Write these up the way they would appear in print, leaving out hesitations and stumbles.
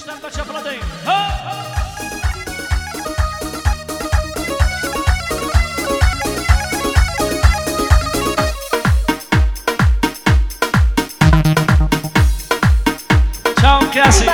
Estão para Chapaladinho. Tchau, Cassie.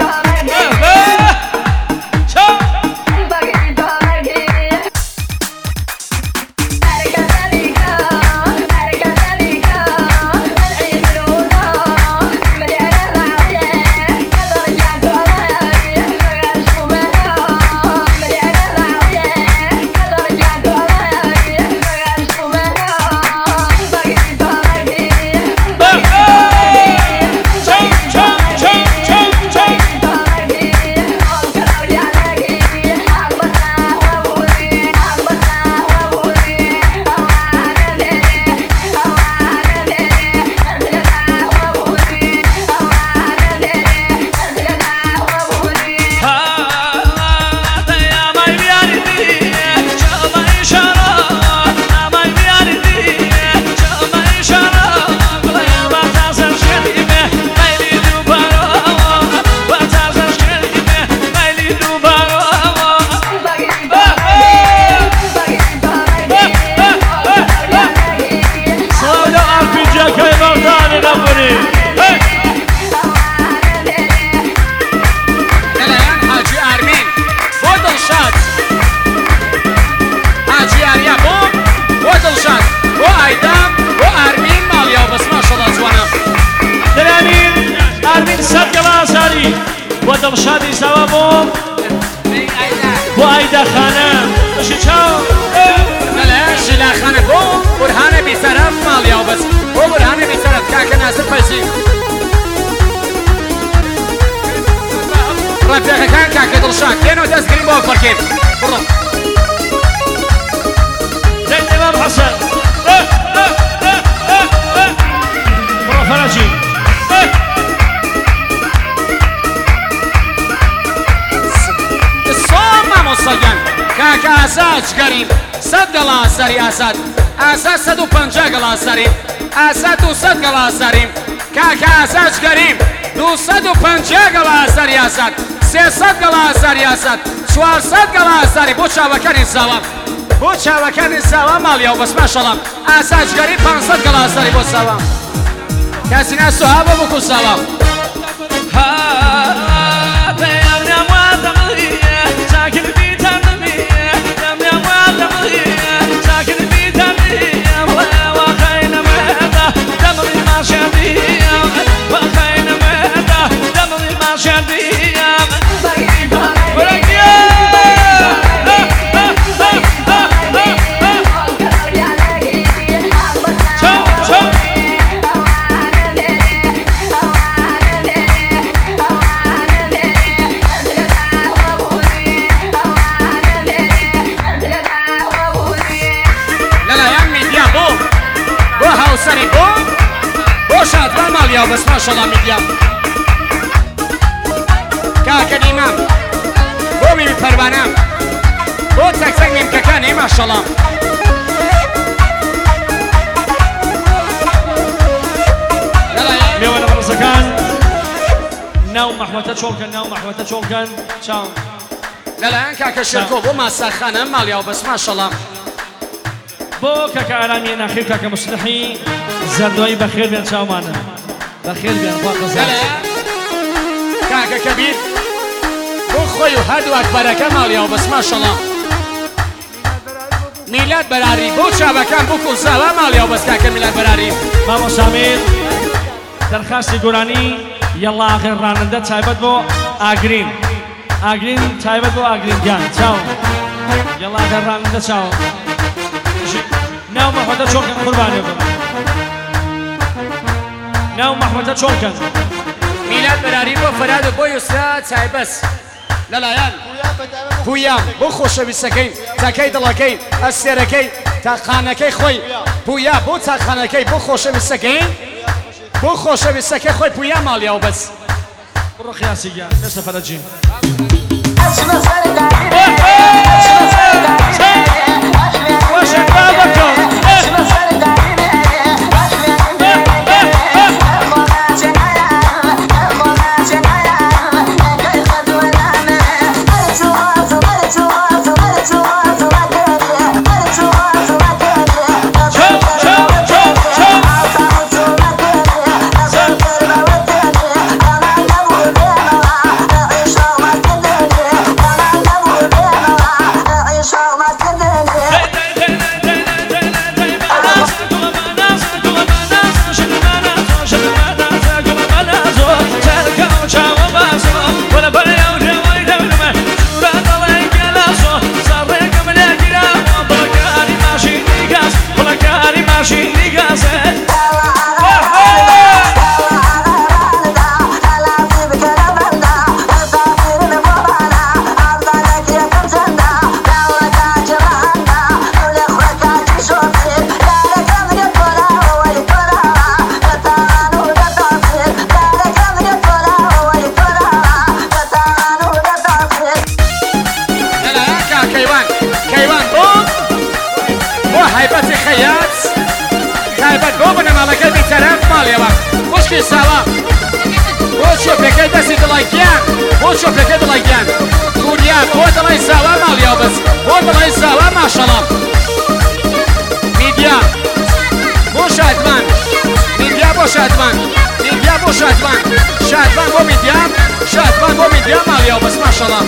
ودم شادي سوابهم وعيدا خانم ماشي تشاو بلاش لا خانم بو برهانه بيسرف ماليا وبس هو برهانه بيسرف كاك ناصر فايزين رفيقه كان كاك دلشاك كانوا تسكرين بو فركين برو زين امام حسن برو فرجي كاكا أساد كريم صد قلاصري أسد أسد 150 قلاصري أسد 200 قلاصري كاكا أساد كريم 250 قلاصري أسد 300 قلاصري أسد 400 قلاصري بو چاوكاني سلام بو چاوكاني سلام ماليا وبس ما شاء الله أساد كريم 500 قلاصري بو سلام كاسينا صحابة بكو سلام بس ما شاء الله ميديا كاكا الإمام بومي بالفربانام بو تكسك من كاكاني ما شاء الله ميوانا برزكان ناو محوتا شولكن ناو محوتا شولكن شاو لا كاكا شركو بو ما سخانة ماليا بس ما شاء الله بو كاكا عالمي ناخير كاكا مصلحي زردوي بخير بين شاو معنا بخير بين فاق زاد كاكا كبير بو خوي وهدو أكبر كماليا بس ما شاء الله ميلاد براري بو شابكان بو كل سوا ماليا بس كاكا ميلاد براري ماما سامير درخواستي قراني يلا آخر راننده تايبت بو آگرین تايبت بو آگرین جان چاو يلا آخر راننده چاو ناو محمد چونکن قرباني بو ناو محمد چونکن ميلاد براري بو فراد بو يسرا تايبس للايان بویام بو خوشەویستەکەی تاکەی دڵەکەی ئەستێرەکەی تاقانەکەی خۆی بویا بۆ تاقانەکەی بۆ خۆشەویستەکەی بۆ خۆشەویستەکەی خۆی بویا ماڵیاو بەس بڕۆ خیاسی گیان دەستە فەرەجی ماڵێوە خوشکی ساوا بۆ چۆپەکەی دەستی دڵی گیان بۆ چۆپەکەی دڵی گیان گوریا بۆ دڵی ساوا ماڵیاو بەس بۆ دڵی ساوا ماشەڵام میدیا بۆ شادمان میدیا بۆ شادمان میدیا بۆ شادمان شادمان بۆ میدیا شادمان بۆ میدیا ماڵیاو بەس ماشەڵام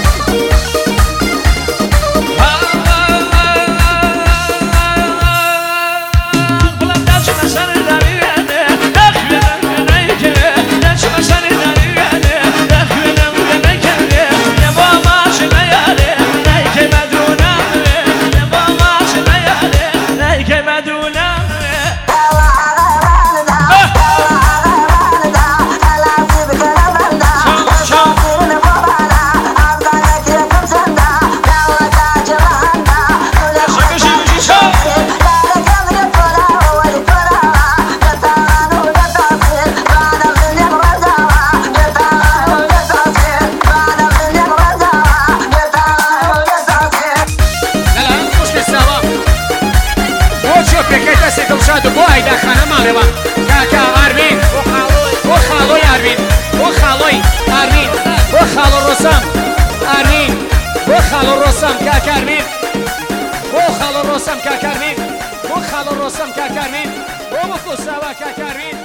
بۆ ئایداخانە ماڵێوە کاکا ئاروین بۆ خاڵۆی ئاروین بۆ خاڵۆی ئاروین بۆ خاڵۆ ڕۆسام ئاروین بۆ خاڵۆ ڕۆسام کاکا ئاروین بۆ خاڵۆ ڕۆسام کاکا ئاروین بۆ خاڵۆ ڕۆسام کاکا ئاروین بۆ مەکۆ ساوا کاکا ئاروین